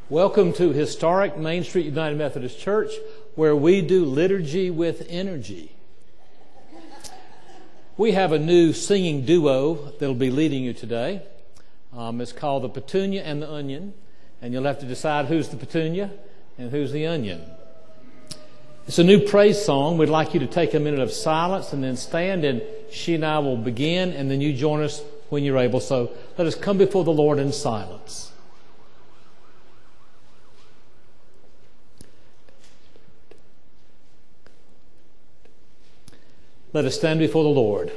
Welcome to historic Main Street United Methodist Church, where we do liturgy with energy. We have a new singing duo that'll be leading you today. It's called the Petunia and the Onion, and you'll have to decide who's the petunia and who's the onion. It's a new praise song. We'd like you to take a minute of silence and then stand, and she and I will begin, and then you join us when you're able. So let us come before the Lord in silence. Let us stand before the Lord.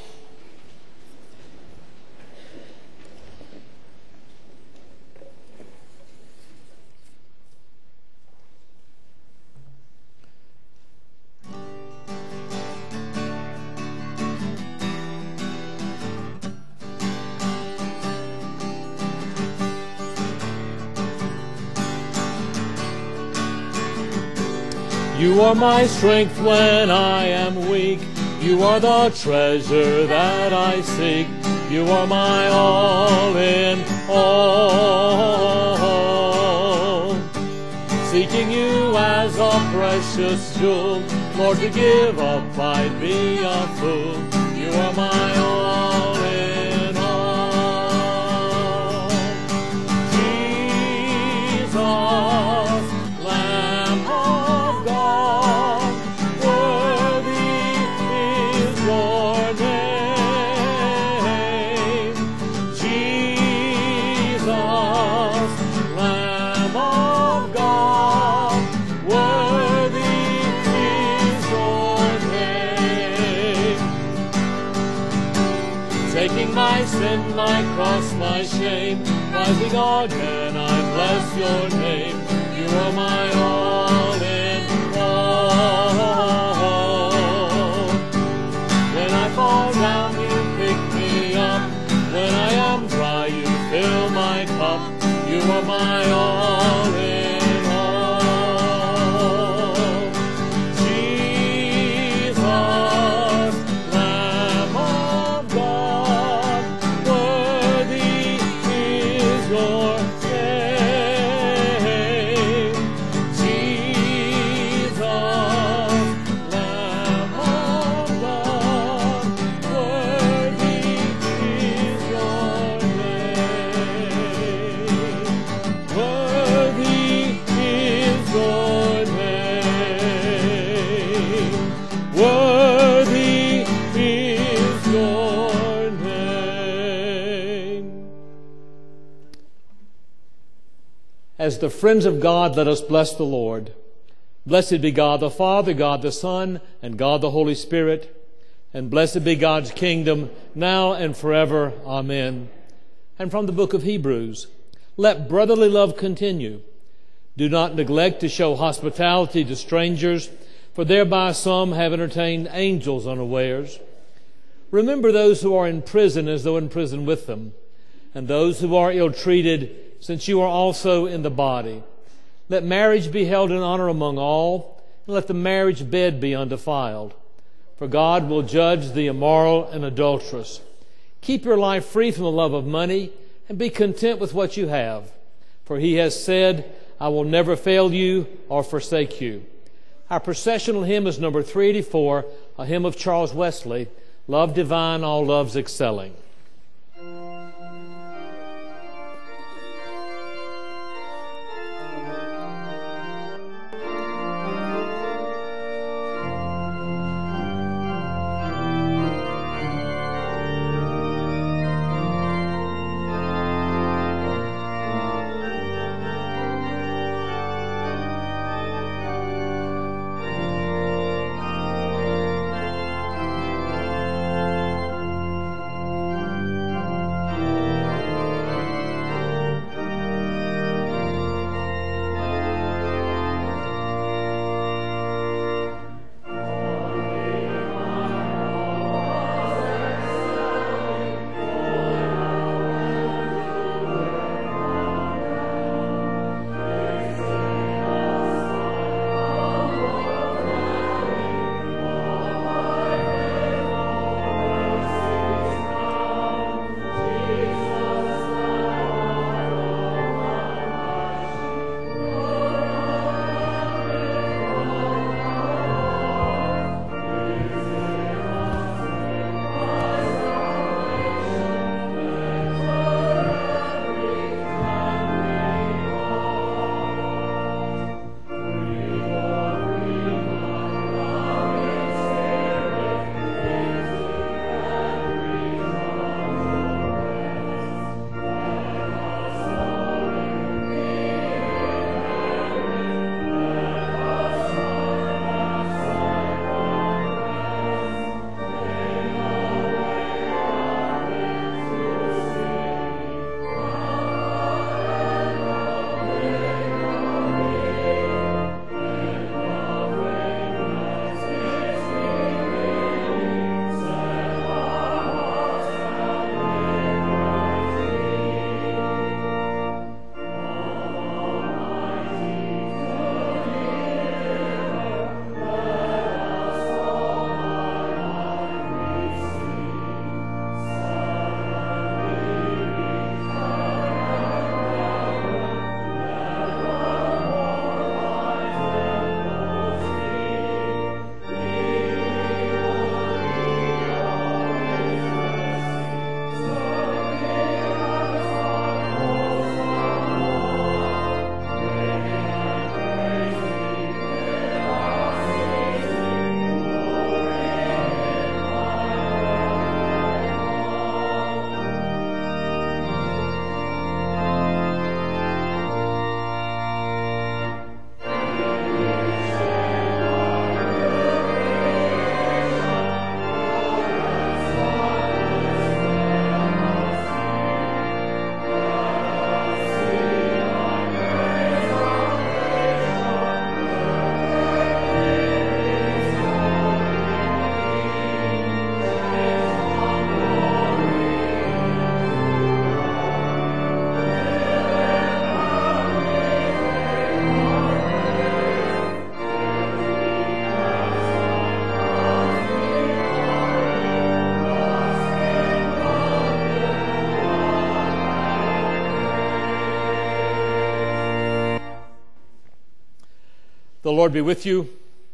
You are my strength when I am weak. You are the treasure that I seek. You are my all in all. Seeking you as a precious jewel, Lord, to give up I'd be a fool. You are my all in all. Jesus, Lamb of God, worthy is your name. Jesus, Lamb of God, worthy is your name. Taking my sin, my cross, my shame, rising again, I bless your name. You are my all in all. When I fall down, you pick me up. When I am dry, you fill my cup. You are my all in all. Jesus, Lamb of God, worthy is your name. Jesus, Lamb of God, worthy is your name. Worthy is your name. Worthy is your name. As the friends of God, let us bless the Lord. Blessed be God the Father, God the Son, and God the Holy Spirit. And blessed be God's kingdom, now and forever. Amen. And from the book of Hebrews, let brotherly love continue. Do not neglect to show hospitality to strangers, for thereby some have entertained angels unawares. Remember those who are in prison as though in prison with them, and those who are ill-treated, since you are also in the body. Let marriage be held in honor among all, and let the marriage bed be undefiled. For God will judge the immoral and adulterous. Keep your life free from the love of money, and be content with what you have. For he has said, I will never fail you or forsake you. Our processional hymn is number 384, a hymn of Charles Wesley, Love Divine, All Loves Excelling. The Lord be with you.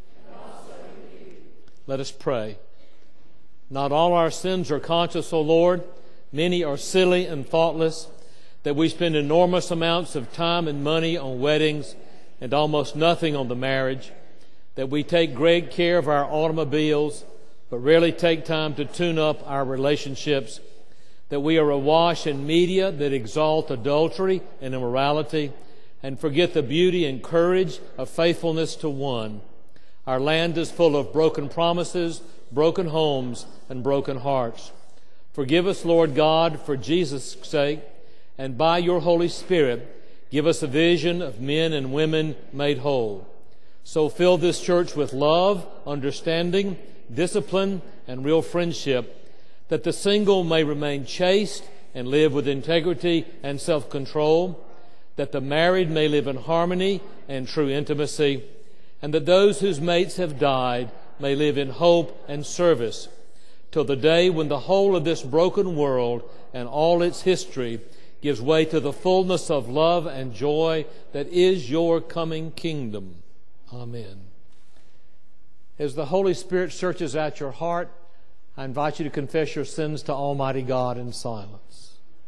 Let us pray. Not all our sins are conscious, O Lord. Many are silly and thoughtless, that we spend enormous amounts of time and money on weddings and almost nothing on the marriage, that we take great care of our automobiles but rarely take time to tune up our relationships, that we are awash in media that exalt adultery and immorality and forget the beauty and courage of faithfulness to one. Our land is full of broken promises, broken homes, and broken hearts. Forgive us, Lord God, for Jesus' sake, and by your Holy Spirit, give us a vision of men and women made whole. So fill this church with love, understanding, discipline, and real friendship, that the single may remain chaste and live with integrity and self-control, that the married may live in harmony and true intimacy, and that those whose mates have died may live in hope and service, till the day when the whole of this broken world and all its history gives way to the fullness of love and joy that is your coming kingdom. Amen. As the Holy Spirit searches out your heart, I invite you to confess your sins to Almighty God in silence.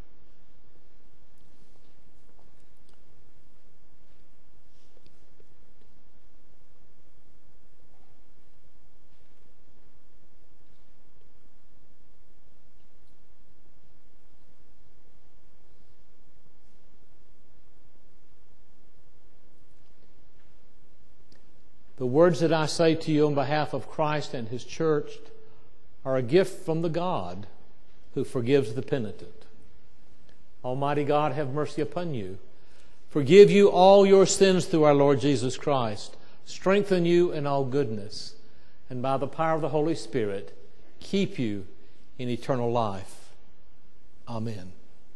The words that I say to you on behalf of Christ and His church are a gift from the God who forgives the penitent. Almighty God, have mercy upon you. Forgive you all your sins through our Lord Jesus Christ. Strengthen you in all goodness. And by the power of the Holy Spirit, keep you in eternal life. Amen.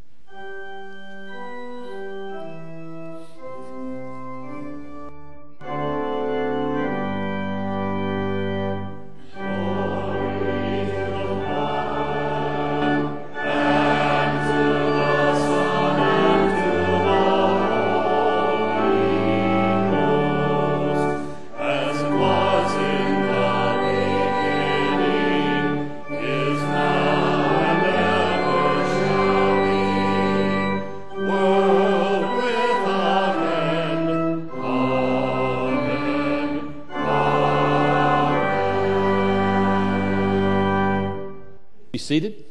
Seated.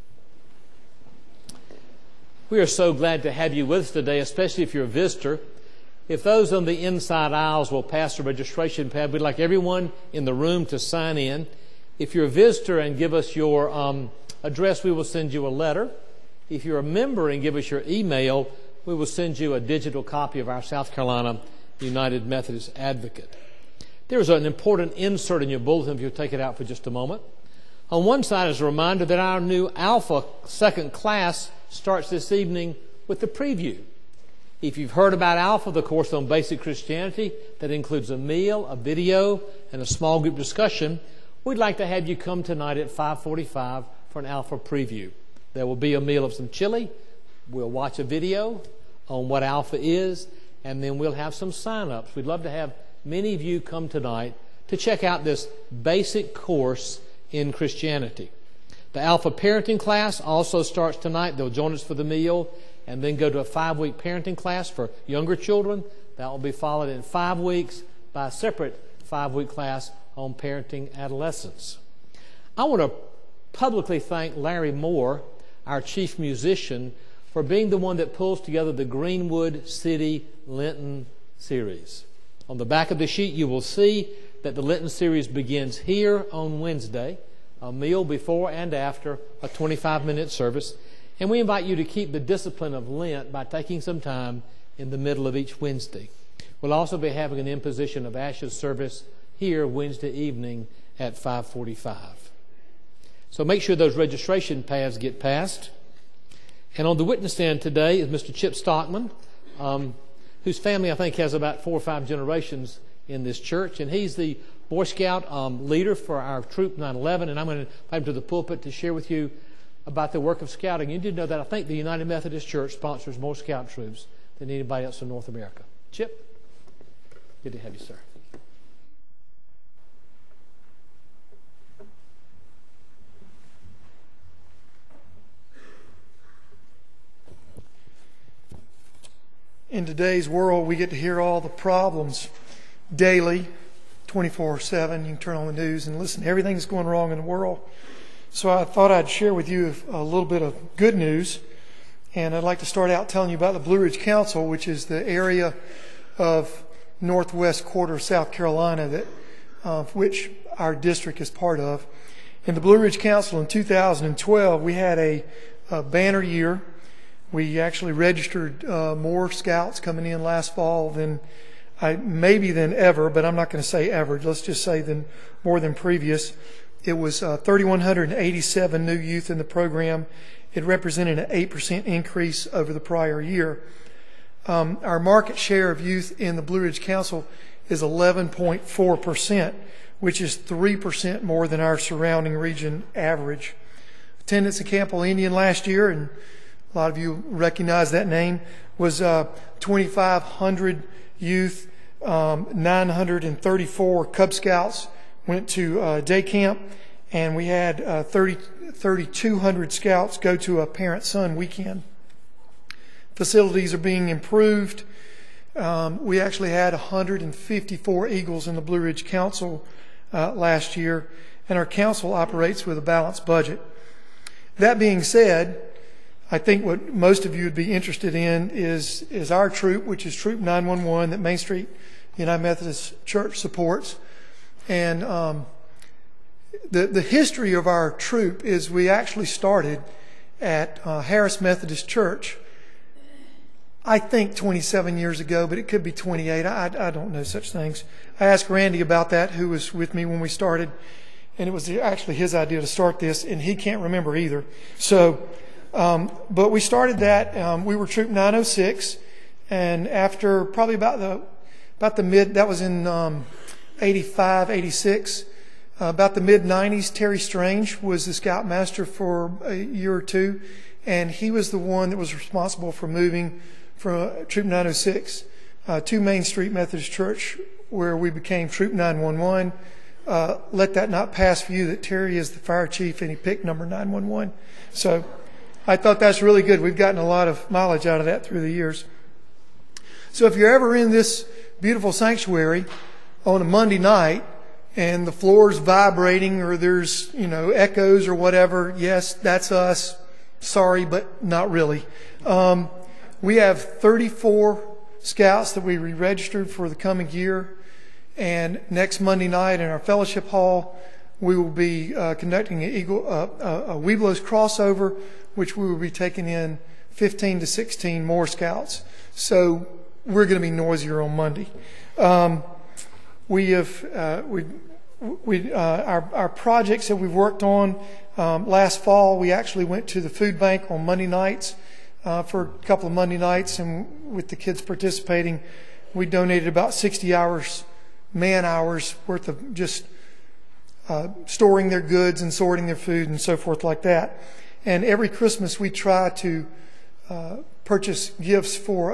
We are so glad to have you with us today, especially if you're a visitor. If those on the inside aisles will pass the registration pad, we'd like everyone in the room to sign in. If you're a visitor and give us your address, we will send you a letter. If you're a member and give us your email, we will send you a digital copy of our South Carolina United Methodist Advocate. There's an important insert in your bulletin if you'll take it out for just a moment. On one side is a reminder that our new Alpha second class starts this evening with the preview. If you've heard about Alpha, the course on basic Christianity, that includes a meal, a video, and a small group discussion, we'd like to have you come tonight at 5:45 for an Alpha preview. There will be a meal of some chili. We'll watch a video on what Alpha is, and then we'll have some sign-ups. We'd love to have many of you come tonight to check out this basic course in Christianity. The Alpha parenting class also starts tonight. They'll join us for the meal and then go to a 5-week parenting class for younger children. That will be followed in 5 weeks by a separate 5-week class on parenting adolescents. I want to publicly thank Larry Moore, our chief musician, for being the one that pulls together the Greenwood City Lenten series. On the back of the sheet you will see that the Lenten series begins here on Wednesday, a meal before and after a 25-minute service. And we invite you to keep the discipline of Lent by taking some time in the middle of each Wednesday. We'll also be having an imposition of ashes service here Wednesday evening at 5:45. So make sure those registration pads get passed. And on the witness stand today is Mr. Chip Stockman, whose family I think has about 4 or 5 generations in this church, and he's the Boy Scout leader for our Troop 911, and I'm going to invite him to the pulpit to share with you about the work of scouting. You did know that I think the United Methodist Church sponsors more scout troops than anybody else in North America. Chip? Good to have you, sir. In today's world, we get to hear all the problems daily, 24/7. You can turn on the news and listen to everything that's going wrong in the world. So I thought I'd share with you a little bit of good news. And I'd like to start out telling you about the Blue Ridge Council, which is the area of northwest quarter of South Carolina that which our district is part of. In the Blue Ridge Council in 2012, we had a banner year. We actually registered more scouts coming in last fall than ever, but I'm not going to say ever. Let's just say more than previous. It was 3,187 new youth in the program. It represented an 8% increase over the prior year. Our market share of youth in the Blue Ridge Council is 11.4%, which is 3% more than our surrounding region average. Attendance at Camp Indian last year, and a lot of you recognize that name, was 2,500 youth, 934 Cub Scouts went to day camp, and we had 3,200 scouts go to a parent-son weekend. Facilities are being improved. We actually had 154 Eagles in the Blue Ridge Council last year, and our council operates with a balanced budget. That being said, I think what most of you would be interested in is our troop, which is Troop 911 that Main Street United Methodist Church supports. And the history of our troop is we actually started at Harris Methodist Church, I think 27 years ago, but it could be 28. I don't know such things. I asked Randy about that, who was with me when we started, and it was actually his idea to start this, and he can't remember either. So, but we started that. We were Troop 906, and after probably about the mid, that was in 85, 86. About the mid-90s, Terry Strange was the scoutmaster for a year or two, and he was the one that was responsible for moving from Troop 906 to Main Street Methodist Church, where we became Troop 911. Let that not pass for you that Terry is the fire chief, and he picked number 911. So I thought that's really good. We've gotten a lot of mileage out of that through the years. So if you're ever in this beautiful sanctuary on a Monday night, and the floor's vibrating, or there's, echoes or whatever, yes, that's us. Sorry, but not really. We have 34 scouts that we re-registered for the coming year. And next Monday night in our fellowship hall, we will be conducting a Webelos crossover, which we will be taking in 15 to 16 more scouts. So we're going to be noisier on Monday. Our projects that we've worked on, last fall, we actually went to the food bank on Monday nights for a couple of Monday nights, and with the kids participating, we donated about 60 man hours worth of just storing their goods and sorting their food and so forth like that. And every Christmas we try to purchase gifts for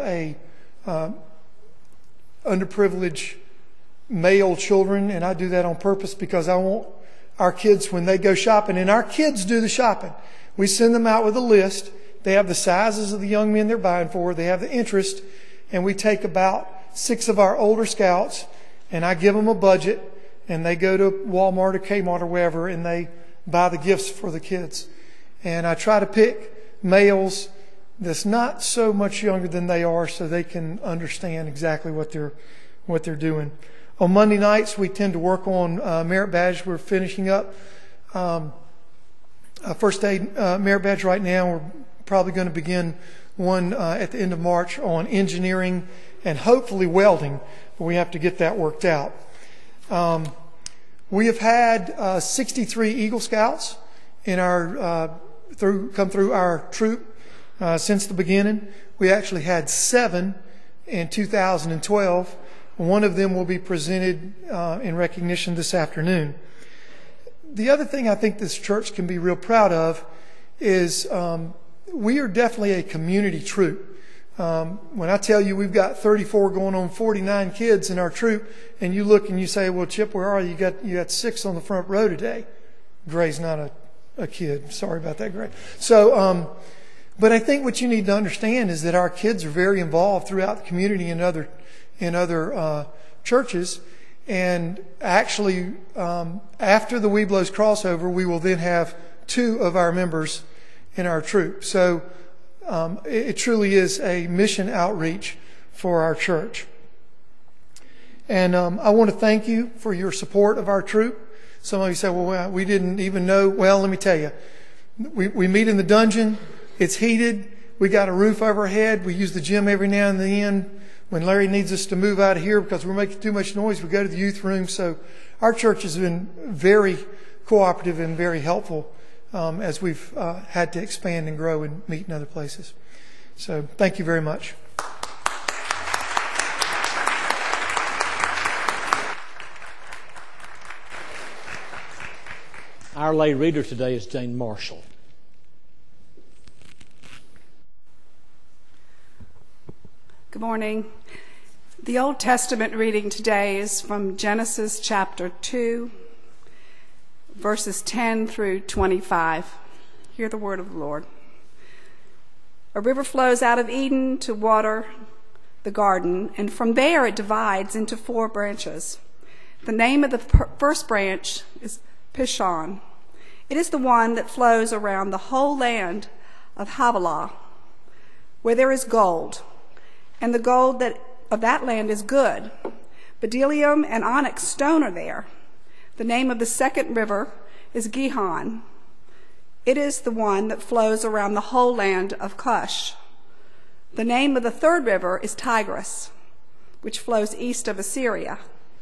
underprivileged male children, and I do that on purpose because I want our kids, when they go shopping, and our kids do the shopping, we send them out with a list. They have the sizes of the young men they're buying for, they have the interest, and we take about 6 of our older scouts, and I give them a budget, and they go to Walmart or Kmart or wherever, and they buy the gifts for the kids. And I try to pick males that's not so much younger than they are, so they can understand exactly what they're doing. On Monday nights, we tend to work on merit badge. We're finishing up a first aid merit badge right now. We're probably going to begin one at the end of March on engineering and hopefully welding, but we have to get that worked out. We have had 63 Eagle Scouts in our come through our troop since the beginning. We actually had 7 in 2012. One of them will be presented in recognition this afternoon. The other thing I think this church can be real proud of is we are definitely a community troop. When I tell you we've got 34 going on 49 kids in our troop, and you look and you say, well, Chip, where are you? You got 6 on the front row today. Gray's not a kid. Sorry about that, Gray. So, but I think what you need to understand is that our kids are very involved throughout the community and other churches. And actually, after the Webelos crossover, we will then have 2 of our members in our troop. So it truly is a mission outreach for our church. And I want to thank you for your support of our troop. Some of you say, well, we didn't even know. Well, let me tell you. We meet in the dungeon. It's heated. We got a roof over our head. We use the gym every now and then. When Larry needs us to move out of here because we're making too much noise, we go to the youth room. So our church has been very cooperative and very helpful as we've had to expand and grow and meet in other places. So thank you very much. Our lay reader today is Jane Marshall. Good morning. The Old Testament reading today is from Genesis chapter 2, verses 10 through 25. Hear the word of the Lord. A river flows out of Eden to water the garden, and from there it divides into 4 branches. The name of the first branch is Pishon. It is the one that flows around the whole land of Havilah, where there is gold. And the gold of that land is good. Bdellium and onyx stone are there. The name of the second river is Gihon. It is the one that flows around the whole land of Cush. The name of the third river is Tigris, which flows east of Assyria.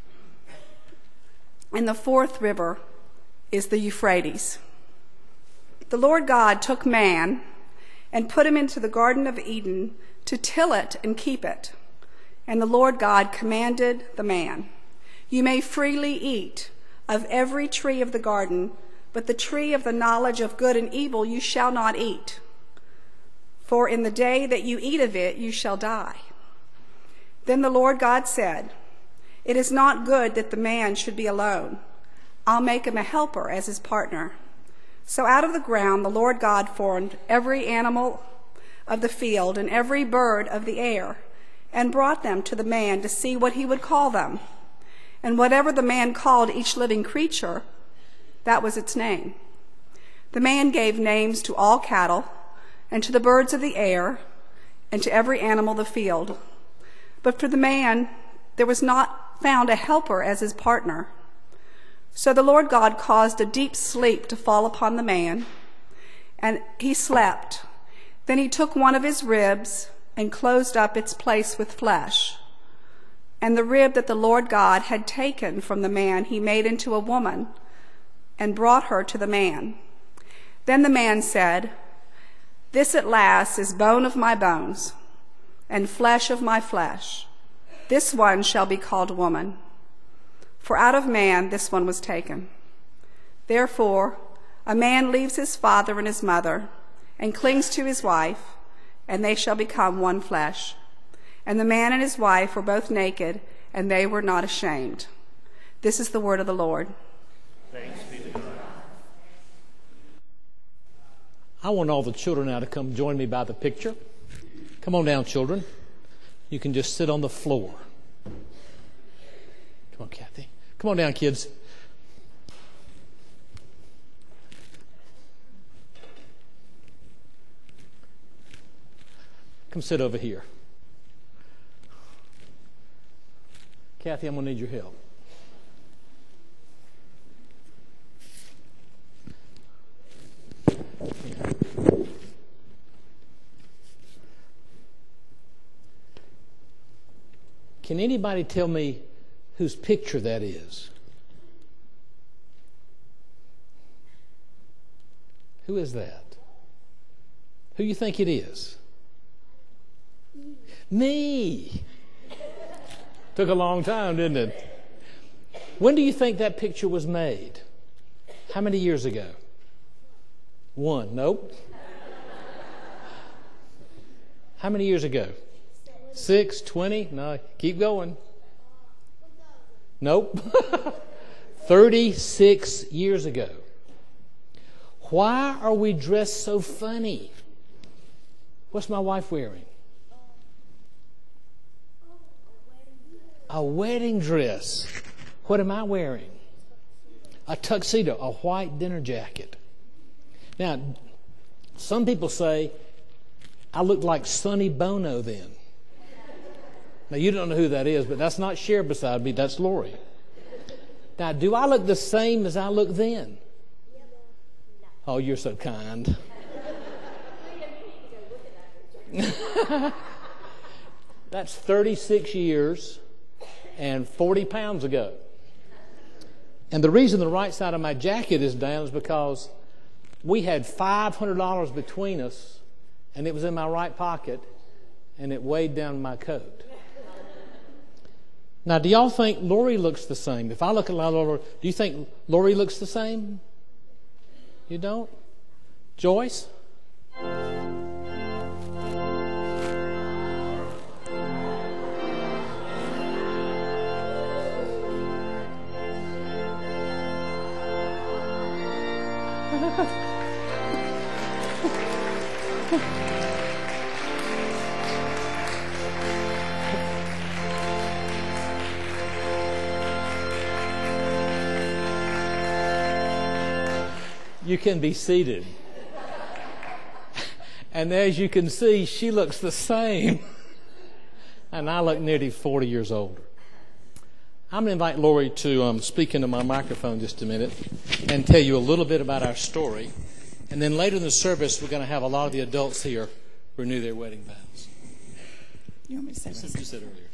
And the fourth river is the Euphrates. The Lord God took man and put him into the Garden of Eden to till it and keep it. And the Lord God commanded the man, "You may freely eat of every tree of the garden, but the tree of the knowledge of good and evil you shall not eat. For in the day that you eat of it, you shall die." Then the Lord God said, "It is not good that the man should be alone. I'll make him a helper as his partner." So out of the ground the Lord God formed every animal of the field and every bird of the air, and brought them to the man to see what he would call them. And whatever the man called each living creature, that was its name. The man gave names to all cattle, and to the birds of the air, and to every animal of the field. But for the man there was not found a helper as his partner. So the Lord God caused a deep sleep to fall upon the man, and he slept. Then he took one of his ribs and closed up its place with flesh. And the rib that the Lord God had taken from the man he made into a woman and brought her to the man. Then the man said, "This at last is bone of my bones and flesh of my flesh. This one shall be called woman. For out of man this one was taken. Therefore a man leaves his father and his mother and clings to his wife, and they shall become one flesh. And the man and his wife were both naked, and they were not ashamed." This is the word of the Lord. Thanks be to God. I want all the children now to come join me by the picture. Come on down, children. You can just sit on the floor. Come on, Kathy. Come on down, kids. Come sit over here. Kathy, I'm going to need your help. Can anybody tell me whose picture that is? Who is that? Who you think it is? Me. Took a long time, didn't it? When do you think that picture was made? How many years ago? 1. Nope. How many years ago? 6, 20? No, keep going. Nope. 36 years ago. Why are we dressed so funny? What's my wife wearing? A wedding dress. What am I wearing? A tuxedo, a white dinner jacket. Now, some people say, I look like Sonny Bono then. Now, you don't know who that is, but that's not Cher beside me, that's Lori. Now, do I look the same as I look then? Oh, you're so kind. That's 36 years and 40 pounds ago. And the reason the right side of my jacket is down is because we had $500 between us, and it was in my right pocket, and it weighed down my coat. Now, do y'all think Lori looks the same? If I look at Lori, do you think Lori looks the same? You don't? Joyce? You can be seated. And as you can see, she looks the same. And I look nearly 40 years older. I'm going to invite Lori to speak into my microphone just a minute and tell you a little bit about our story. And then later in the service, we're going to have a lot of the adults here renew their wedding vows. You want me to say That's what you said earlier.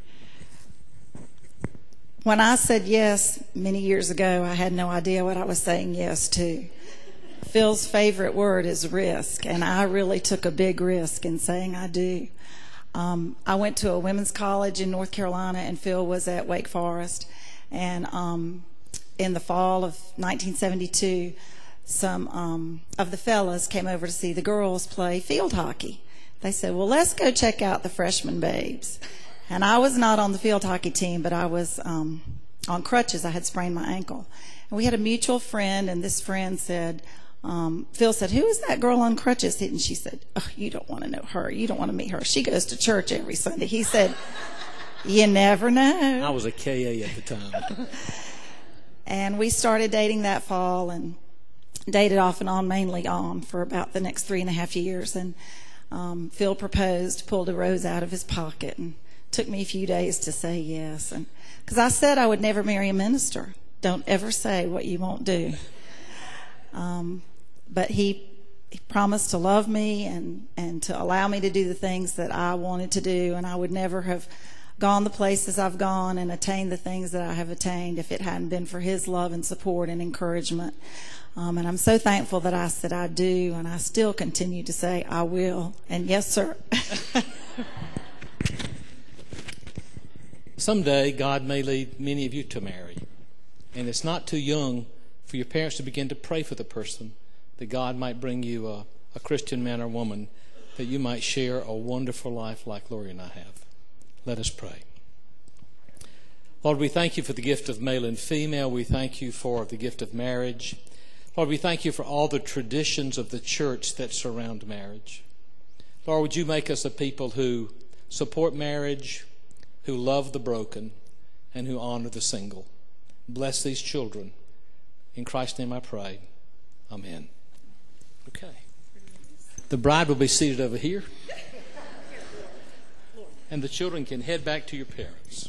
When I said yes many years ago, I had no idea what I was saying yes to. Phil's favorite word is risk, and I really took a big risk in saying I do. I went to a women's college in North Carolina, and Phil was at Wake Forest. And in the fall of 1972, some of the fellas came over to see the girls play field hockey. They said, well, let's go check out the freshman babes. And I was not on the field hockey team, but I was on crutches. I had sprained my ankle. And we had a mutual friend, and this friend said, Phil said, who is that girl on crutches? And she said, oh, you don't want to know her. You don't want to meet her. She goes to church every Sunday. He said, you never know. I was a KA at the time. And we started dating that fall and dated off and on, mainly on, for about the next 3.5 years. And Phil proposed, pulled a rose out of his pocket, and took me a few days to say yes. And because I said I would never marry a minister. Don't ever say what you won't do. But he promised to love me and to allow me to do the things that I wanted to do, and I would never have gone the places I've gone and attained the things that I have attained if it hadn't been for his love and support and encouragement. And I'm so thankful that I said I do, and I still continue to say I will. And yes, sir. Someday, God may lead many of you to marry. And it's not too young for your parents to begin to pray for the person, that God might bring you a Christian man or woman, that you might share a wonderful life like Lori and I have. Let us pray. Lord, we thank you for the gift of male and female. We thank you for the gift of marriage. Lord, we thank you for all the traditions of the church that surround marriage. Lord, would you make us a people who support marriage, who love the broken, and who honor the single. Bless these children. In Christ's name I pray. Amen. Okay. The bride will be seated over here. And the children can head back to your parents.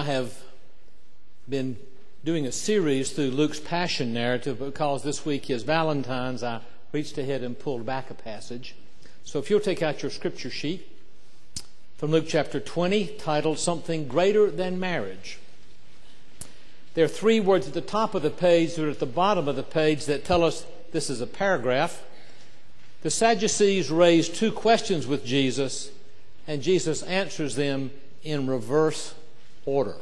I have been doing a series through Luke's Passion narrative, because this week is Valentine's, I reached ahead and pulled back a passage. So if you'll take out your scripture sheet from Luke chapter 20, titled Something Greater Than Marriage. There are 3 words at the top of the page that are at the bottom of the page that tell us this is a paragraph. The Sadducees raise 2 questions with Jesus, and Jesus answers them in reverse order.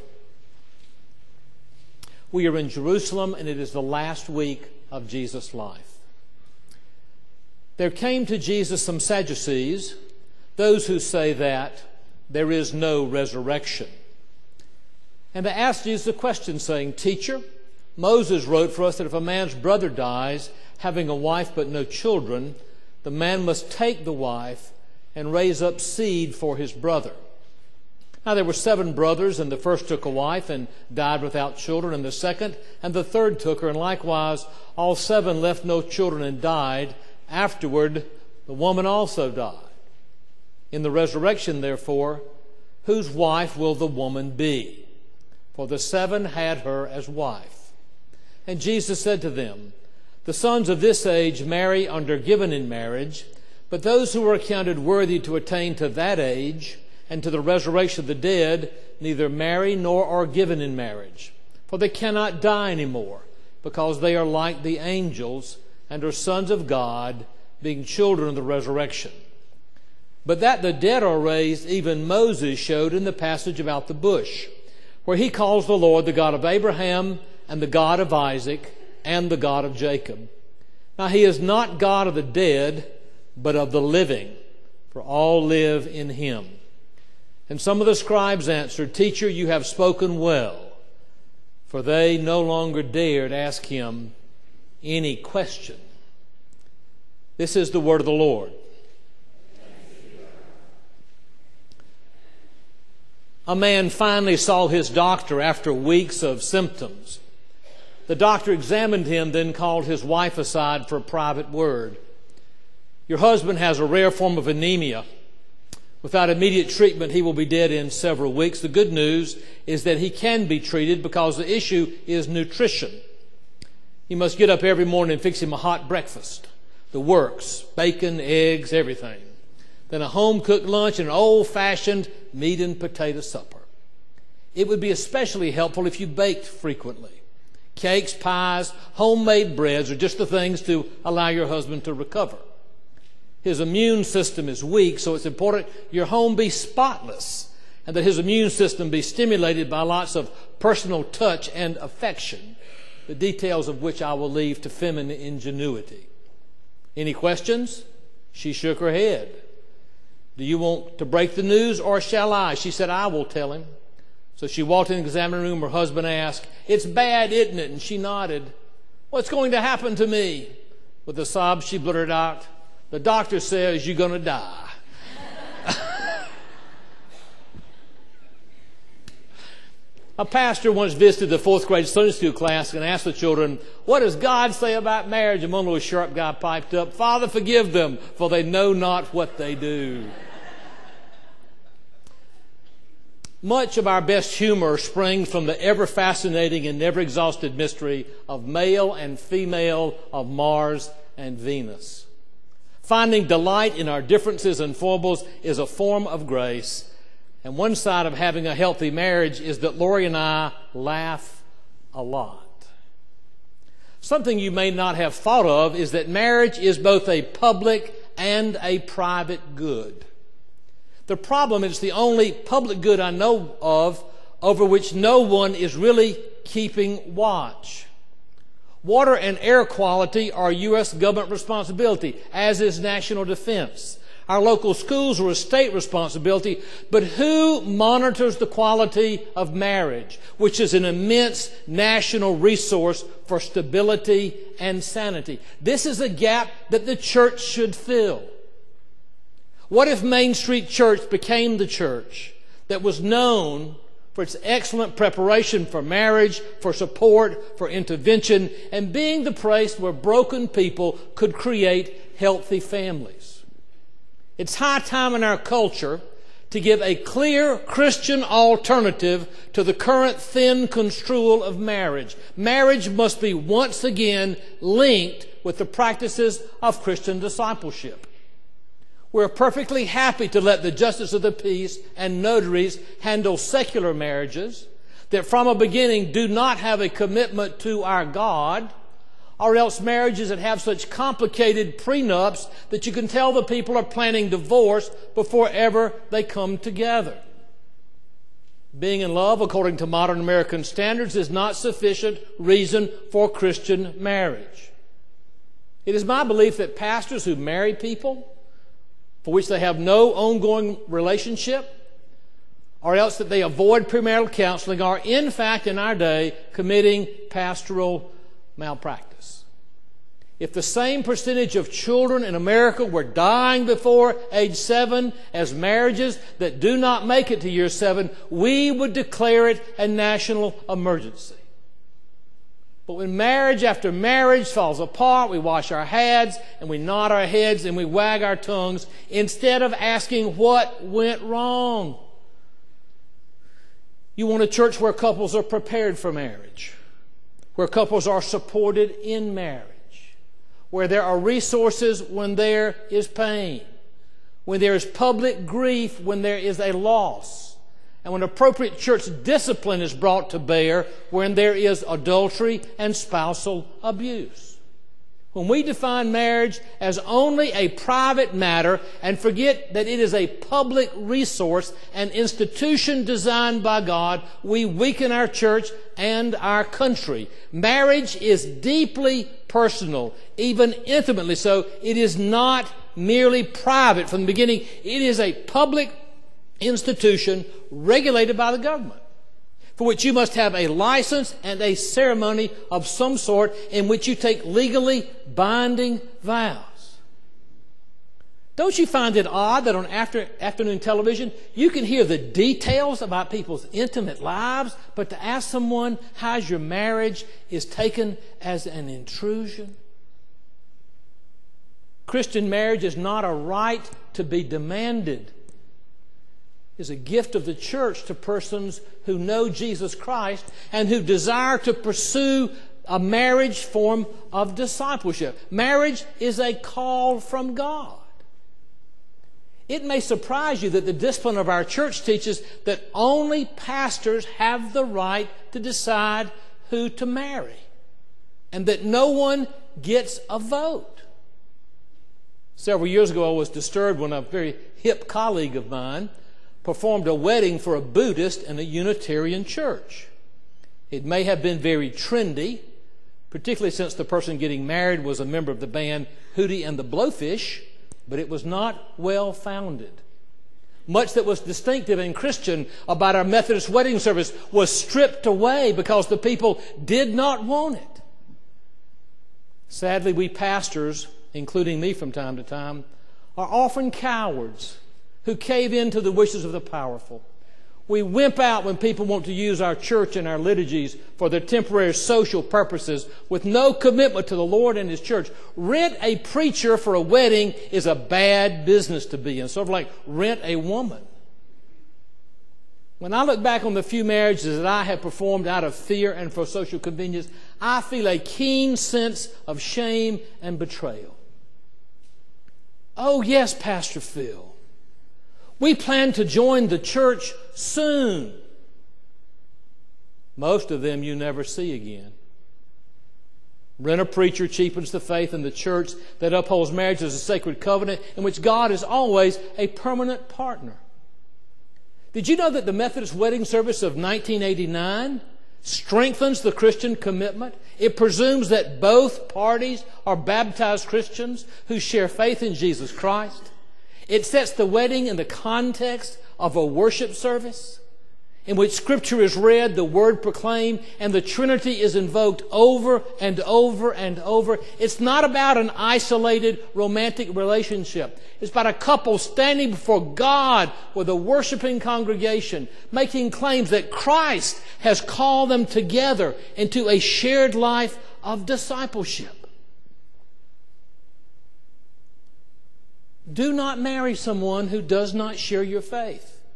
We are in Jerusalem, and it is the last week of Jesus' life. There came to Jesus some Sadducees, those who say that there is no resurrection. And they asked Jesus a question, saying, "Teacher, Moses wrote for us that if a man's brother dies, having a wife but no children, the man must take the wife and raise up seed for his brother. Now there were 7 brothers, and the first took a wife and died without children, and the second and the third took her, and likewise all 7 left no children and died. Afterward the woman also died. In the resurrection, therefore, whose wife will the woman be? For the 7 had her as wife." And Jesus said to them, "The sons of this age marry and are given in marriage, but those who are accounted worthy to attain to that age and to the resurrection of the dead neither marry nor are given in marriage. For they cannot die any more, because they are like the angels and are sons of God, being children of the resurrection. But that the dead are raised, even Moses showed in the passage about the bush, where he calls the Lord the God of Abraham and the God of Isaac and the God of Jacob. Now he is not God of the dead, but of the living, for all live in him." And some of the scribes answered, "Teacher, you have spoken well." For they no longer dared ask him any question. This is the word of the Lord. A man finally saw his doctor after weeks of symptoms. The doctor examined him, then called his wife aside for a private word. "Your husband has a rare form of anemia. Without immediate treatment, he will be dead in several weeks. The good news is that he can be treated, because the issue is nutrition. You must get up every morning and fix him a hot breakfast, the works, bacon, eggs, everything. Then a home-cooked lunch and an old-fashioned meat and potato supper. It would be especially helpful if you baked frequently. Cakes, pies, homemade breads are just the things to allow your husband to recover. His immune system is weak, so it's important your home be spotless and that his immune system be stimulated by lots of personal touch and affection, the details of which I will leave to feminine ingenuity. Any questions?" She shook her head. "Do you want to break the news, or shall I?" She said, "I will tell him." So she walked in the examining room. Her husband asked, "It's bad, isn't it?" And she nodded. "What's going to happen to me?" With a sob, she blurted out, "The doctor says you're going to die." A pastor once visited the 4th grade Sunday school class and asked the children, "What does God say about marriage?" And one little sharp guy piped up, "Father, forgive them, for they know not what they do." Much of our best humor springs from the ever-fascinating and never-exhausted mystery of male and female, of Mars and Venus. Finding delight in our differences and foibles is a form of grace. And one side of having a healthy marriage is that Lori and I laugh a lot. Something you may not have thought of is that marriage is both a public and a private good. The problem is it's the only public good I know of over which no one is really keeping watch. Water and air quality are U.S. government responsibility, as is national defense. Our local schools are a state responsibility, but who monitors the quality of marriage, which is an immense national resource for stability and sanity? This is a gap that the church should fill. What if Main Street Church became the church that was known for its excellent preparation for marriage, for support, for intervention, and being the place where broken people could create healthy families? It's high time in our culture to give a clear Christian alternative to the current thin construal of marriage. Marriage must be once again linked with the practices of Christian discipleship. We're perfectly happy to let the justice of the peace and notaries handle secular marriages that from a beginning do not have a commitment to our God, or else marriages that have such complicated prenups that you can tell the people are planning divorce before ever they come together. Being in love, according to modern American standards, is not sufficient reason for Christian marriage. It is my belief that pastors who marry people for which they have no ongoing relationship, or else that they avoid premarital counseling, are in fact in our day committing pastoral malpractice. If the same percentage of children in America were dying before age 7 as marriages that do not make it to year 7, we would declare it a national emergency. But when marriage after marriage falls apart, we wash our hands and we nod our heads and we wag our tongues instead of asking what went wrong. You want a church where couples are prepared for marriage, where couples are supported in marriage, where there are resources when there is pain, when there is public grief, when there is a loss, and when appropriate church discipline is brought to bear when there is adultery and spousal abuse. When we define marriage as only a private matter and forget that it is a public resource, an institution designed by God, we weaken our church and our country. Marriage is deeply personal, even intimately so. It is not merely private from the beginning. It is a public institution regulated by the government, for which you must have a license and a ceremony of some sort in which you take legally binding vows. Don't you find it odd that on afternoon television you can hear the details about people's intimate lives, but to ask someone, how's your marriage, is taken as an intrusion? Christian marriage is not a right to be demanded. Is a gift of the church to persons who know Jesus Christ and who desire to pursue a marriage form of discipleship. Marriage is a call from God. It may surprise you that the discipline of our church teaches that only pastors have the right to decide who to marry, and that no one gets a vote. Several years ago, I was disturbed when a very hip colleague of mine performed a wedding for a Buddhist in a Unitarian church. It may have been very trendy, particularly since the person getting married was a member of the band Hootie and the Blowfish, but it was not well-founded. Much that was distinctive and Christian about our Methodist wedding service was stripped away because the people did not want it. Sadly, we pastors, including me from time to time, are often cowards who cave in to the wishes of the powerful. We wimp out when people want to use our church and our liturgies for their temporary social purposes with no commitment to the Lord and His church. Rent a preacher for a wedding is a bad business to be in, sort of like rent a woman. When I look back on the few marriages that I have performed out of fear and for social convenience, I feel a keen sense of shame and betrayal. Oh yes, Pastor Phil, we plan to join the church soon. Most of them you never see again. Rent a preacher cheapens the faith in the church that upholds marriage as a sacred covenant in which God is always a permanent partner. Did you know that the Methodist wedding service of 1989 strengthens the Christian commitment? It presumes that both parties are baptized Christians who share faith in Jesus Christ. It sets the wedding in the context of a worship service in which Scripture is read, the Word proclaimed, and the Trinity is invoked over and over and over. It's not about an isolated romantic relationship. It's about a couple standing before God with a worshiping congregation, making claims that Christ has called them together into a shared life of discipleship. Do not marry someone who does not share your faith.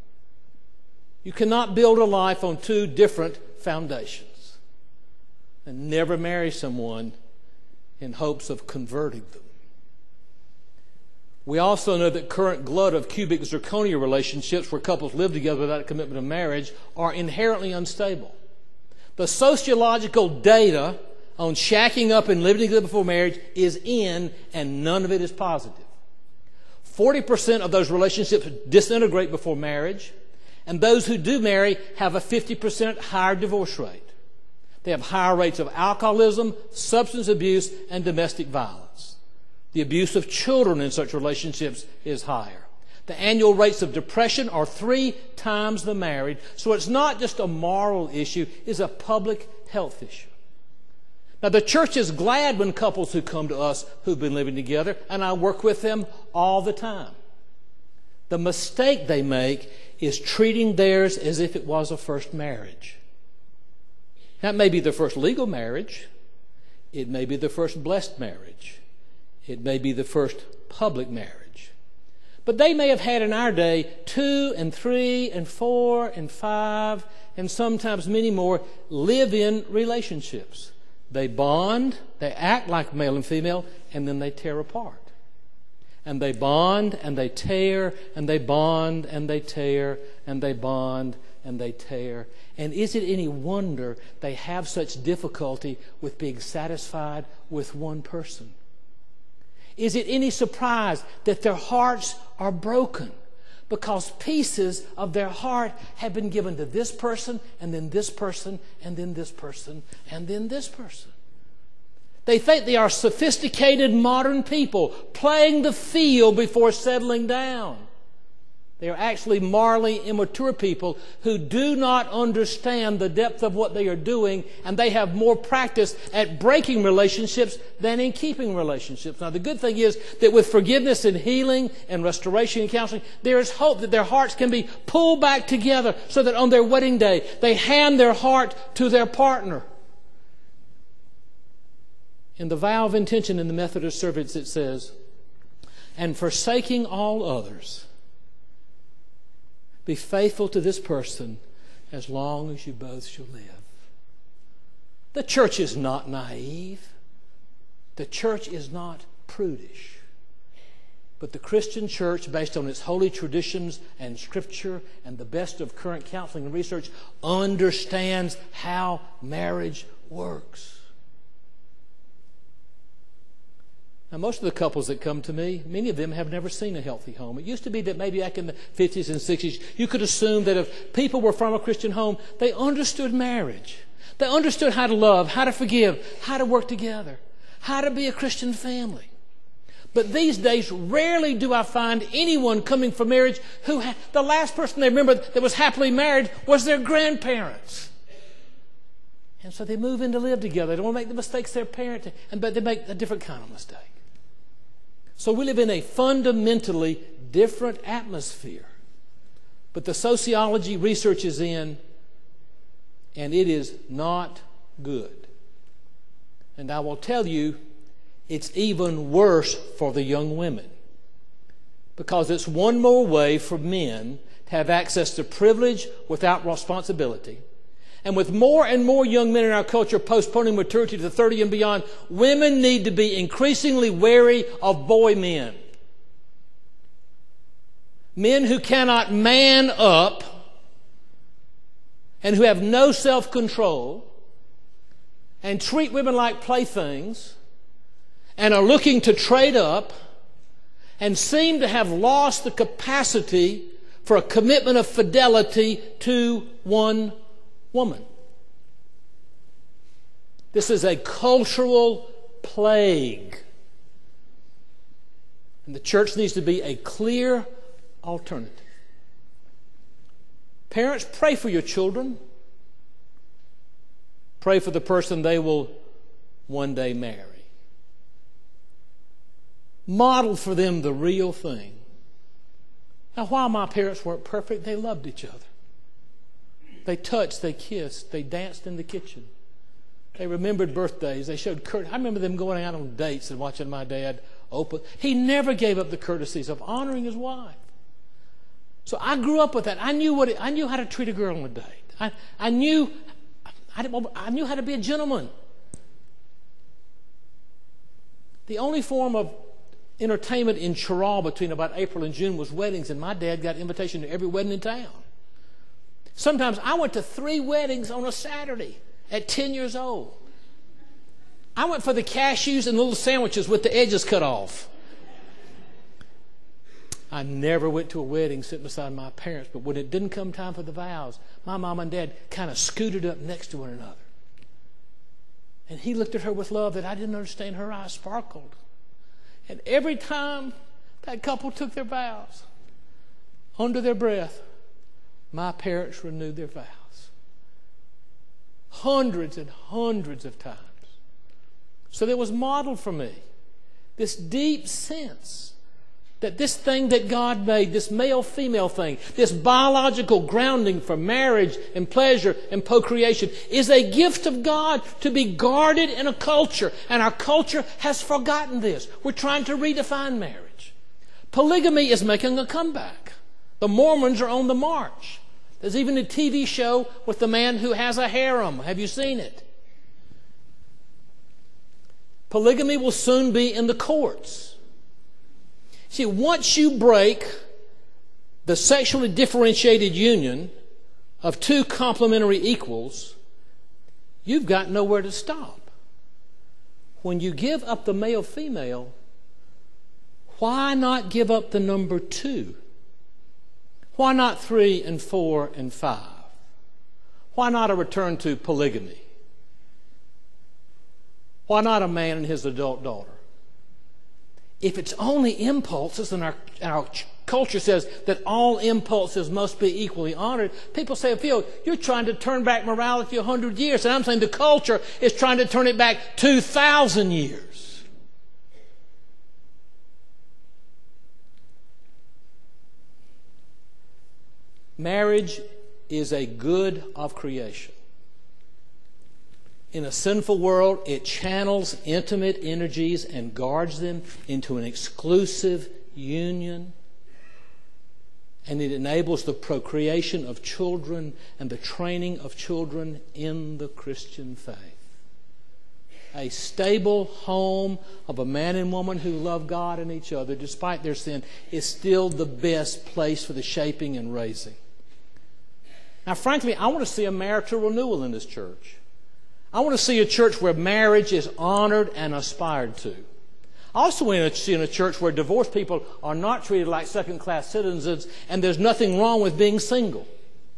You cannot build a life on two different foundations. And never marry someone in hopes of converting them. We also know that current glut of cubic zirconia relationships where couples live together without a commitment of marriage are inherently unstable. The sociological data on shacking up and living together before marriage is in, and none of it is positive. 40% of those relationships disintegrate before marriage, and those who do marry have a 50% higher divorce rate. They have higher rates of alcoholism, substance abuse, and domestic violence. The abuse of children in such relationships is higher. The annual rates of depression are 3 times the married, so it's not just a moral issue, it's a public health issue. Now, the church is glad when couples who come to us who've been living together, and I work with them all the time. The mistake they make is treating theirs as if it was a first marriage. That may be the first legal marriage. It may be the first blessed marriage. It may be the first public marriage. But they may have had in our day 2 and 3 and 4 and 5 and sometimes many more live-in relationships. They bond, they act like male and female, and then they tear apart. And they bond and they tear, and they bond and they tear, and they bond and they tear. And is it any wonder they have such difficulty with being satisfied with one person? Is it any surprise that their hearts are broken because pieces of their heart have been given to this person, and then this person, and then this person, and then this person? They think they are sophisticated modern people playing the field before settling down. They are actually morally immature people who do not understand the depth of what they are doing, and they have more practice at breaking relationships than in keeping relationships. Now, the good thing is that with forgiveness and healing and restoration and counseling, there is hope that their hearts can be pulled back together so that on their wedding day, they hand their heart to their partner. In the vow of intention in the Methodist Service, it says, "And forsaking all others, be faithful to this person as long as you both shall live." The church is not naive. The church is not prudish. But the Christian church, based on its holy traditions and Scripture and the best of current counseling and research, understands how marriage works. Now, most of the couples that come to me, many of them have never seen a healthy home. It used to be that maybe back in the 50s and 60s, you could assume that if people were from a Christian home, they understood marriage. They understood how to love, how to forgive, how to work together, how to be a Christian family. But these days, rarely do I find anyone coming from marriage who the last person they remember that was happily married was their grandparents. And so they move in to live together. They don't want to make the mistakes their parents, but they make a different kind of mistake. So we live in a fundamentally different atmosphere. But the sociology research is in, and it is not good. And I will tell you, it's even worse for the young women, because it's one more way for men to have access to privilege without responsibility. And with more and more young men in our culture postponing maturity to 30 and beyond, women need to be increasingly wary of boy men. Men who cannot man up and who have no self-control and treat women like playthings and are looking to trade up and seem to have lost the capacity for a commitment of fidelity to one woman. This is a cultural plague. And the church needs to be a clear alternative. Parents, pray for your children. Pray for the person they will one day marry. Model for them the real thing. Now, while my parents weren't perfect, they loved each other. They touched, they kissed, they danced in the kitchen. They remembered birthdays. They showed courtesy. I remember them going out on dates and watching my dad open. He never gave up the courtesies of honoring his wife. So I grew up with that. I knew how to treat a girl on a date. I knew how to be a gentleman. The only form of entertainment in Chirral between about April and June was weddings, and my dad got invitation to every wedding in town. Sometimes I went to 3 weddings on a Saturday at 10 years old. I went for the cashews and little sandwiches with the edges cut off. I never went to a wedding sitting beside my parents, but when it didn't come time for the vows, my mom and dad kind of scooted up next to one another. And he looked at her with love that I didn't understand. Her eyes sparkled. And every time that couple took their vows, under their breath, my parents renewed their vows. Hundreds and hundreds of times. So there was modeled for me this deep sense that this thing that God made, this male-female thing, this biological grounding for marriage and pleasure and procreation, is a gift of God to be guarded in a culture. And our culture has forgotten this. We're trying to redefine marriage. Polygamy is making a comeback. The Mormons are on the march. There's even a TV show with the man who has a harem. Have you seen it? Polygamy will soon be in the courts. See, once you break the sexually differentiated union of 2 complementary equals, you've got nowhere to stop. When you give up the male-female, why not give up the number 2? Why not 3 and 4 and 5? Why not a return to polygamy? Why not a man and his adult daughter? If it's only impulses, and our culture says that all impulses must be equally honored, people say, Phil, you're trying to turn back morality 100 years. And I'm saying the culture is trying to turn it back 2,000 years. Marriage is a good of creation. In a sinful world, it channels intimate energies and guards them into an exclusive union. And it enables the procreation of children and the training of children in the Christian faith. A stable home of a man and woman who love God and each other, despite their sin, is still the best place for the shaping and raising. Now, frankly, I want to see a marital renewal in this church. I want to see a church where marriage is honored and aspired to. I also want to see in a church where divorced people are not treated like second-class citizens, and there's nothing wrong with being single.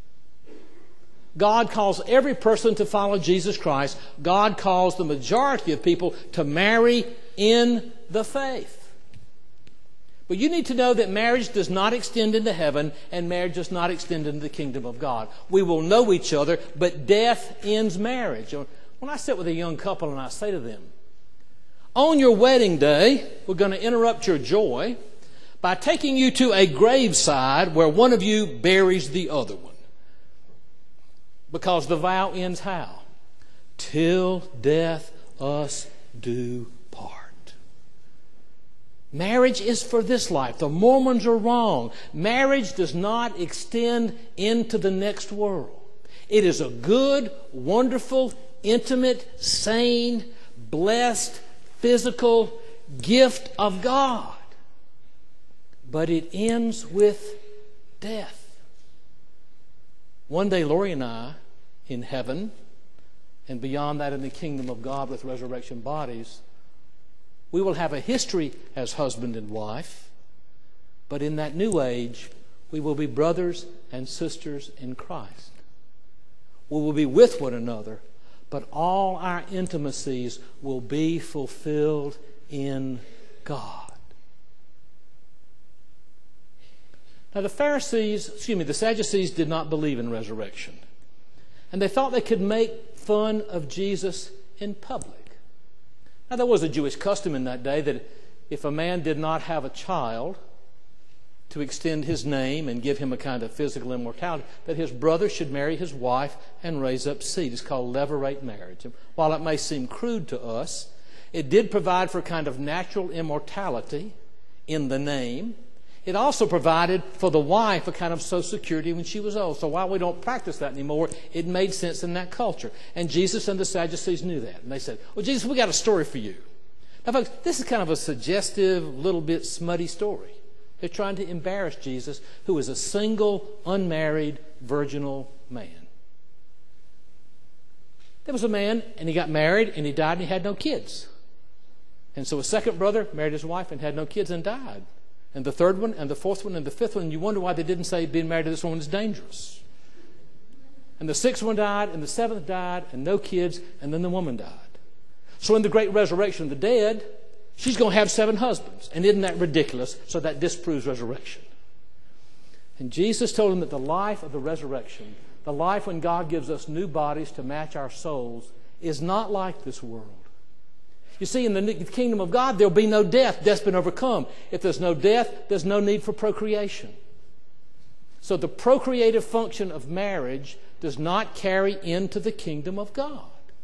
God calls every person to follow Jesus Christ. God calls the majority of people to marry in the faith. But you need to know that marriage does not extend into heaven, and marriage does not extend into the kingdom of God. We will know each other, but death ends marriage. When I sit with a young couple and I say to them, on your wedding day, we're going to interrupt your joy by taking you to a graveside where one of you buries the other one. Because the vow ends how? Till death us do part. Marriage is for this life. The Mormons are wrong. Marriage does not extend into the next world. It is a good, wonderful, intimate, sane, blessed, physical gift of God. But it ends with death. One day, Lori and I, in heaven, and beyond that in the kingdom of God with resurrection bodies, we will have a history as husband and wife, but in that new age, we will be brothers and sisters in Christ. We will be with one another, but all our intimacies will be fulfilled in God. Now the Sadducees did not believe in resurrection. And they thought they could make fun of Jesus in public. Now there was a Jewish custom in that day that if a man did not have a child, to extend his name and give him a kind of physical immortality, that his brother should marry his wife and raise up seed. It's called levirate marriage. And while it may seem crude to us, it did provide for a kind of natural immortality in the name. It also provided for the wife a kind of social security when she was old. So while we don't practice that anymore, it made sense in that culture. And Jesus and the Sadducees knew that. And they said, well, Jesus, we got a story for you. Now, folks, this is kind of a suggestive, little bit smutty story. They're trying to embarrass Jesus, who is a single, unmarried, virginal man. There was a man, and he got married, and he died, and he had no kids. And so a second brother married his wife and had no kids and died. And the third one, and the fourth one, and the fifth one, and you wonder why they didn't say being married to this woman is dangerous. And the sixth one died, and the seventh died, and no kids, and then the woman died. So in the great resurrection of the dead, she's going to have 7 husbands. And isn't that ridiculous? So that disproves resurrection. And Jesus told him that the life of the resurrection, the life when God gives us new bodies to match our souls, is not like this world. You see, in the kingdom of God, there'll be no death. Death's been overcome. If there's no death, there's no need for procreation. So the procreative function of marriage does not carry into the kingdom of God.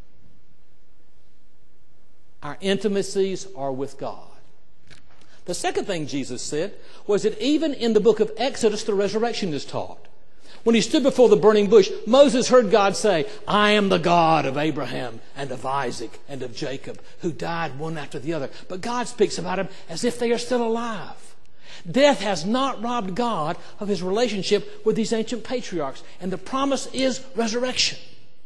Our intimacies are with God. The second thing Jesus said was that even in the book of Exodus, the resurrection is taught. When he stood before the burning bush, Moses heard God say, I am the God of Abraham and of Isaac and of Jacob, who died one after the other. But God speaks about them as if they are still alive. Death has not robbed God of his relationship with these ancient patriarchs. And the promise is resurrection.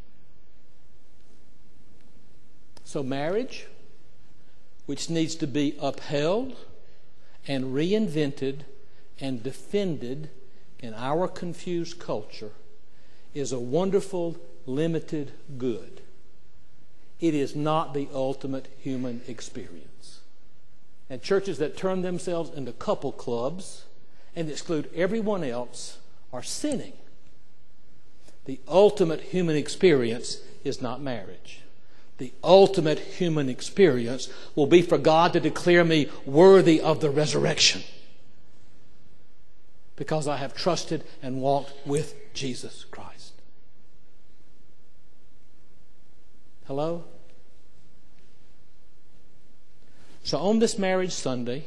So marriage, which needs to be upheld and reinvented and defended in our confused culture, is a wonderful, limited good. It is not the ultimate human experience. And churches that turn themselves into couple clubs and exclude everyone else are sinning. The ultimate human experience is not marriage. The ultimate human experience will be for God to declare me worthy of the resurrection, because I have trusted and walked with Jesus Christ. Hello? So on this marriage Sunday,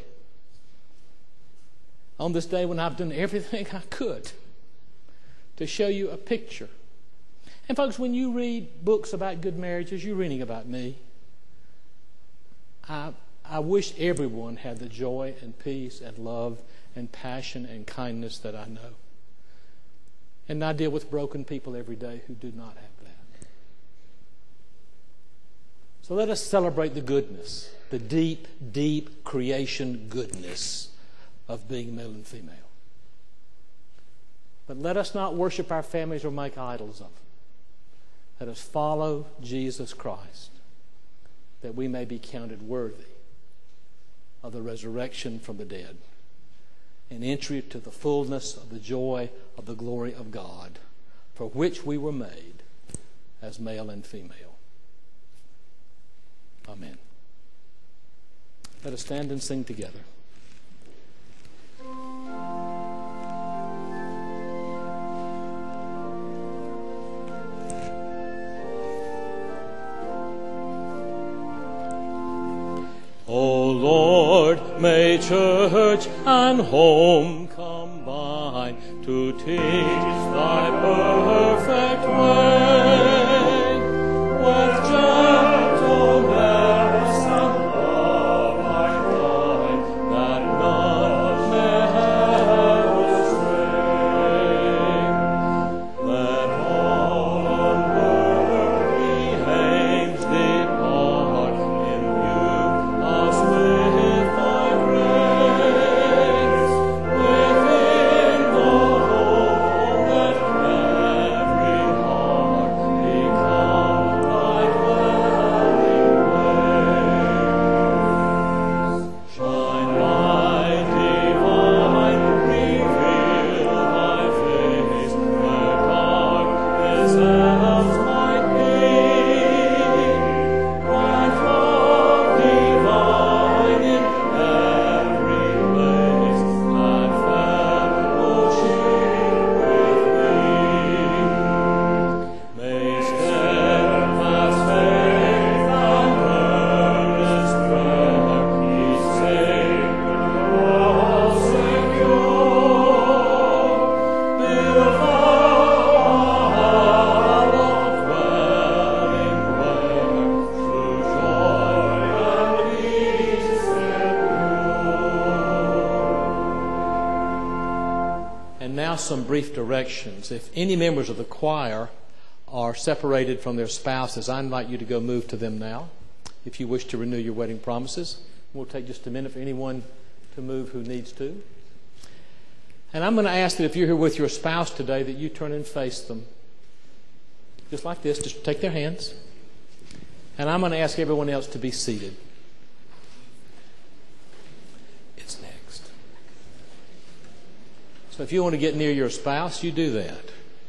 on this day when I've done everything I could to show you a picture. And folks, when you read books about good marriages, you're reading about me. I wish everyone had the joy and peace and love and passion and kindness that I know. And I deal with broken people every day who do not have that. So let us celebrate the goodness, the deep, deep creation goodness of being male and female. But let us not worship our families or make idols of them. Let us follow Jesus Christ, that we may be counted worthy of the resurrection from the dead and entry to the fullness of the joy of the glory of God, for which we were made as male and female. Amen. Let us stand and sing together. O Lord, may church and home combine to teach thy perfect way with gentleness and love I cry, that none may ever stray. Let all unworthy aims depart in view us with thy grace, within the home that every heart become thy dwelling. now some brief directions. If any members of the choir are separated from their spouses, I invite you to go move to them now if you wish to renew your wedding promises. We'll take just a minute for anyone to move who needs to. And I'm going to ask that if you're here with your spouse today, that you turn and face them. Just like this, just take their hands. And I'm going to ask everyone else to be seated. It's next. So if you want to get near your spouse, you do that.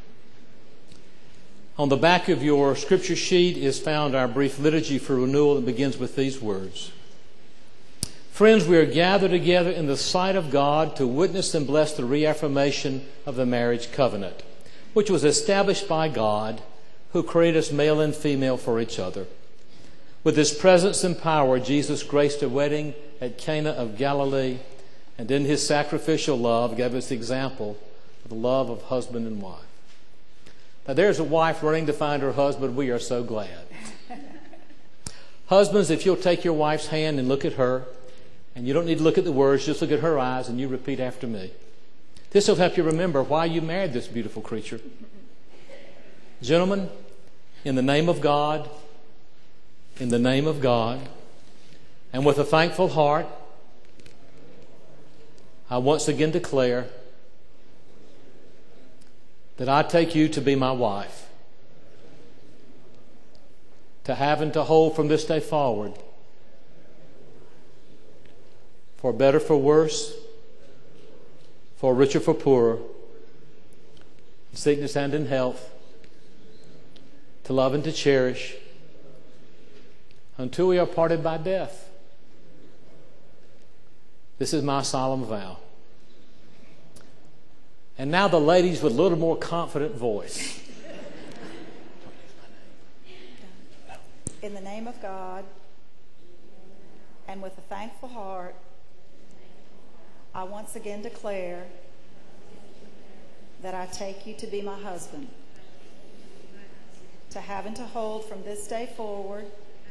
On the back of your scripture sheet is found our brief liturgy for renewal that begins with these words. Friends, we are gathered together in the sight of God to witness and bless the reaffirmation of the marriage covenant, which was established by God, who created us male and female for each other. With His presence and power, Jesus graced a wedding at Cana of Galilee, and in His sacrificial love gave us the example of the love of husband and wife. Now there's a wife running to find her husband. We are so glad. Husbands, if you'll take your wife's hand and look at her, and you don't need to look at the words, just look at her eyes and you repeat after me. This will help you remember why you married this beautiful creature. Gentlemen, in the name of God, and with a thankful heart, I once again declare that I take you to be my wife, to have and to hold from this day forward, for better, for worse, for richer, for poorer, in sickness and in health, to love and to cherish, until we are parted by death. This is my solemn vow. And now the ladies with a little more confident voice. In the name of God, and with a thankful heart, I once again declare that I take you to be my husband, to have and to hold from this day forward,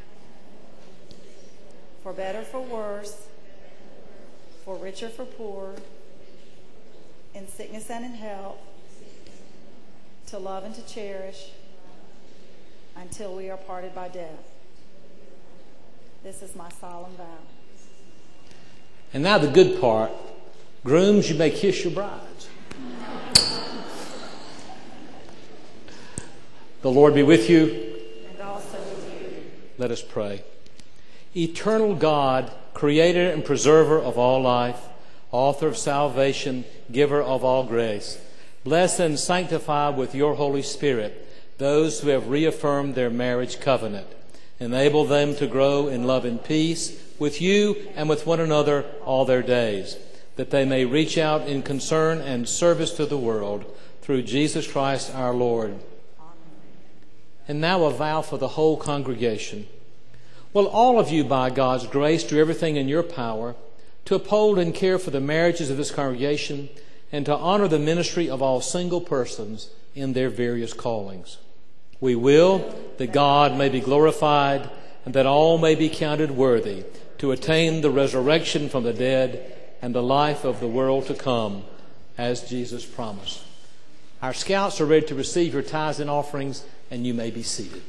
for better, for worse, for richer, for poorer, in sickness and in health, to love and to cherish, until we are parted by death. This is my solemn vow. And now the good part. Grooms, you may kiss your brides. The Lord be with you. And also with you. Let us pray. Eternal God, creator and preserver of all life, author of salvation, giver of all grace, bless and sanctify with your Holy Spirit those who have reaffirmed their marriage covenant. Enable them to grow in love and peace with you and with one another all their days, that they may reach out in concern and service to the world through Jesus Christ our Lord. And now a vow for the whole congregation. Will all of you, by God's grace, do everything in your power to uphold and care for the marriages of this congregation and to honor the ministry of all single persons in their various callings? We will that God may be glorified and that all may be counted worthy to attain the resurrection from the dead and the life of the world to come, as Jesus promised. Our scouts are ready to receive your tithes and offerings, and you may be seated.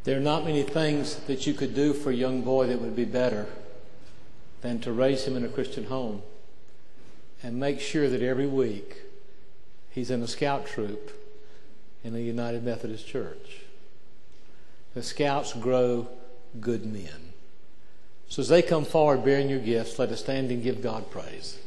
There are not many things that you could do for a young boy that would be better than to raise him in a Christian home and make sure that every week he's in a scout troop in the United Methodist Church. The scouts grow good men. So as they come forward bearing your gifts, let us stand and give God praise.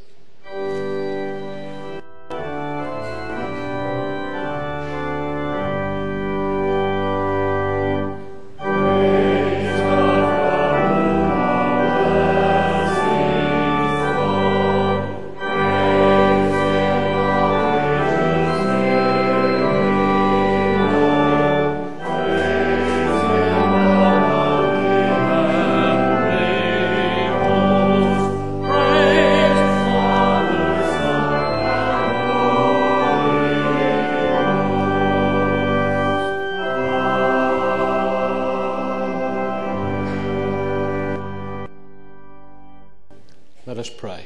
Let us pray.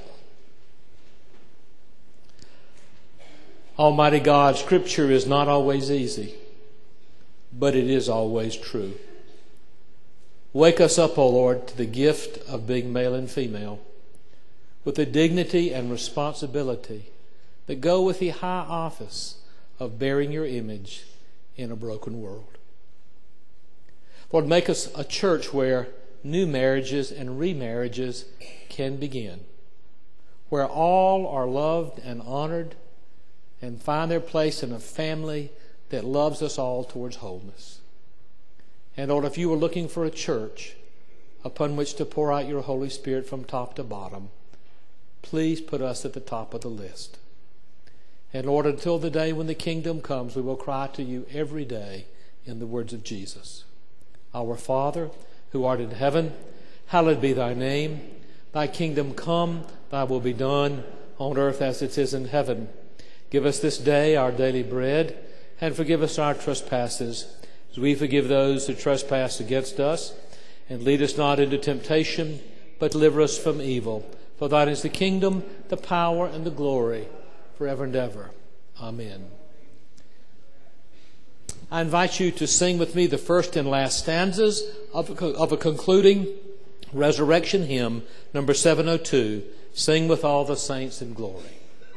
Almighty God, Scripture is not always easy, but it is always true. Wake us up, O Lord, to the gift of being male and female, with the dignity and responsibility that go with the high office of bearing your image in a broken world. Lord, make us a church where new marriages and remarriages can begin, where all are loved and honored and find their place in a family that loves us all towards wholeness. And Lord, if you were looking for a church upon which to pour out your Holy Spirit from top to bottom, please put us at the top of the list. And Lord, until the day when the kingdom comes, we will cry to you every day in the words of Jesus. Our Father, who art in heaven, hallowed be thy name. Thy kingdom come, thy will be done, on earth as it is in heaven. Give us this day our daily bread, and forgive us our trespasses, as we forgive those who trespass against us. And lead us not into temptation, but deliver us from evil. For thine is the kingdom, the power, and the glory, forever and ever. Amen. I invite you to sing with me the first and last stanzas of a concluding resurrection hymn, number 702, Sing with All the Saints in Glory.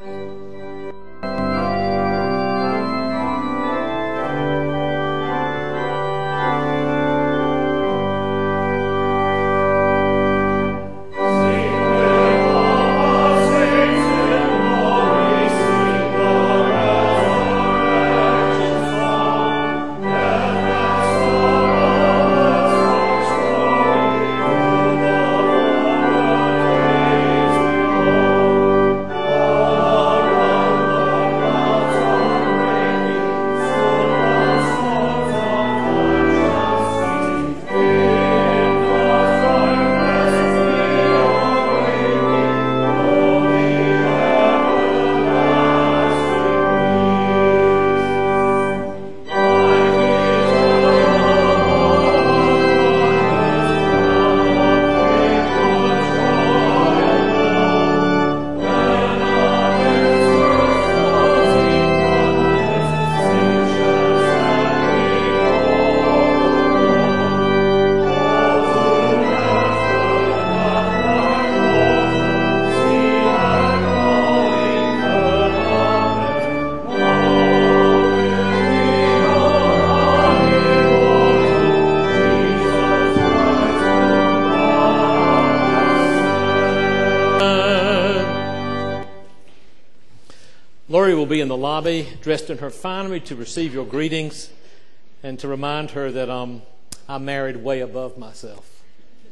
Lori will be in the lobby dressed in her finery to receive your greetings and to remind her that I'm married way above myself.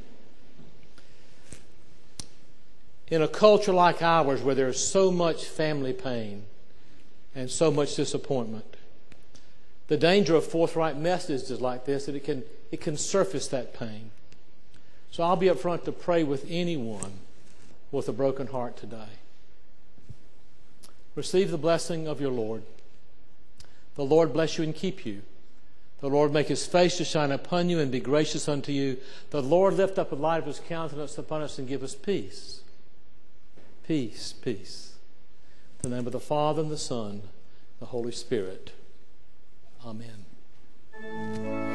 In a culture like ours where there's so much family pain and so much disappointment, the danger of forthright messages like this that it can surface that pain. So I'll be up front to pray with anyone with a broken heart today. Receive the blessing of your Lord. The Lord bless you and keep you. The Lord make his face to shine upon you and be gracious unto you. The Lord lift up the light of his countenance upon us and give us peace. Peace, peace. In the name of the Father and the Son, the Holy Spirit. Amen.